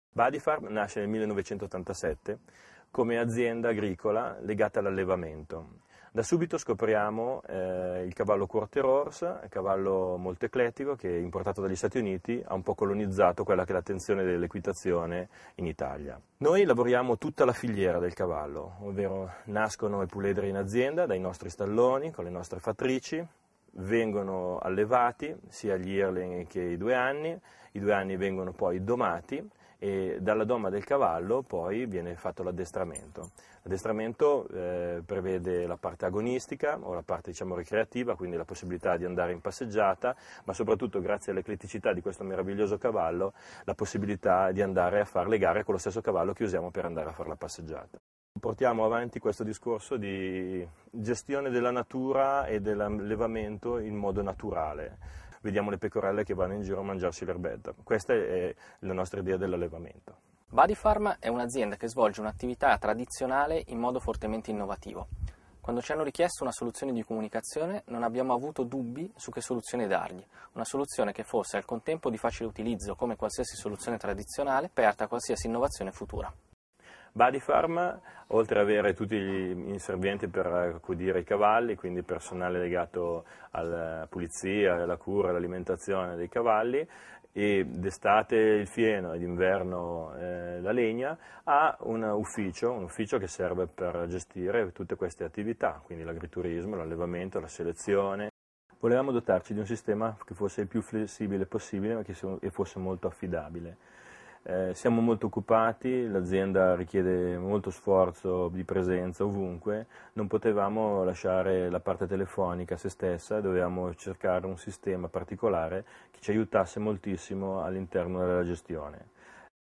Bodyfarm nasce nel 1987 come azienda agricola legata all'allevamento. Da subito scopriamo il cavallo Quarter Horse, cavallo molto eclettico che importato dagli Stati Uniti ha un po' colonizzato quella che è l'attenzione dell'equitazione in Italia. Noi lavoriamo tutta la filiera del cavallo, ovvero nascono i puledri in azienda dai nostri stalloni con le nostre fattrici, vengono allevati sia gli yearling che i 2 anni, i 2 anni vengono poi domati e dalla doma del cavallo poi viene fatto l'addestramento. L'addestramento prevede la parte agonistica o la parte ricreativa, quindi la possibilità di andare in passeggiata, ma soprattutto grazie all'ecletticità di questo meraviglioso cavallo la possibilità di andare a fare le gare con lo stesso cavallo che usiamo per andare a fare la passeggiata. Portiamo avanti questo discorso di gestione della natura e dell'allevamento in modo naturale. Vediamo le pecorelle che vanno in giro a mangiarsi l'erbetta. Questa è la nostra idea dell'allevamento. Bodyfarm è un'azienda che svolge un'attività tradizionale in modo fortemente innovativo. Quando ci hanno richiesto una soluzione di comunicazione non abbiamo avuto dubbi su che soluzione dargli, una soluzione che fosse al contempo di facile utilizzo come qualsiasi soluzione tradizionale, aperta a qualsiasi innovazione futura. Bodyfarm, oltre ad avere tutti gli inservienti per accudire i cavalli, quindi personale legato alla pulizia, alla cura, all'alimentazione dei cavalli, e d'estate il fieno e d'inverno la legna, ha un ufficio che serve per gestire tutte queste attività, quindi l'agriturismo, l'allevamento, la selezione. Volevamo dotarci di un sistema che fosse il più flessibile possibile ma che fosse molto affidabile. Siamo molto occupati, l'azienda richiede molto sforzo di presenza ovunque, non potevamo lasciare la parte telefonica a se stessa, dovevamo cercare un sistema particolare che ci aiutasse moltissimo all'interno della gestione.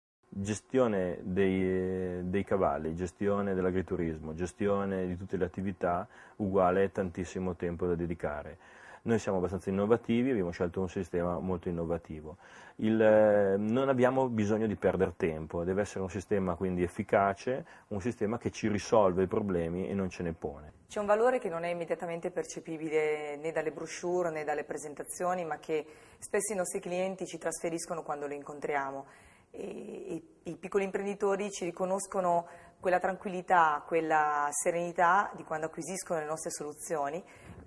Gestione dei cavalli, gestione dell'agriturismo, gestione di tutte le attività, uguale tantissimo tempo da dedicare. Noi siamo abbastanza innovativi, abbiamo scelto un sistema molto innovativo. Non abbiamo bisogno di perdere tempo, deve essere un sistema quindi efficace, un sistema che ci risolve i problemi e non ce ne pone. C'è un valore che non è immediatamente percepibile né dalle brochure né dalle presentazioni, ma che spesso i nostri clienti ci trasferiscono quando lo incontriamo. E i piccoli imprenditori ci riconoscono quella tranquillità, quella serenità di quando acquisiscono le nostre soluzioni,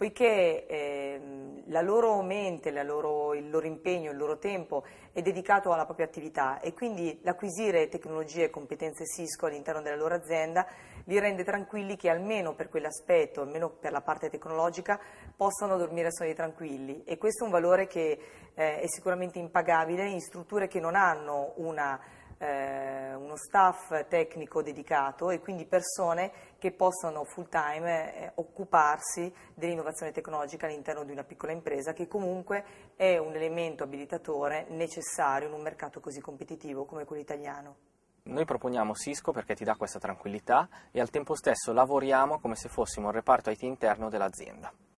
poiché la loro mente, il loro impegno, il loro tempo è dedicato alla propria attività e quindi l'acquisire tecnologie e competenze Cisco all'interno della loro azienda li rende tranquilli che almeno per quell'aspetto, almeno per la parte tecnologica, possano dormire sonni tranquilli, e questo è un valore che è sicuramente impagabile in strutture che non hanno uno staff tecnico dedicato e quindi persone che possano full time occuparsi dell'innovazione tecnologica all'interno di una piccola impresa che comunque è un elemento abilitatore necessario in un mercato così competitivo come quello italiano. Noi proponiamo Cisco perché ti dà questa tranquillità e al tempo stesso lavoriamo come se fossimo un reparto IT interno dell'azienda.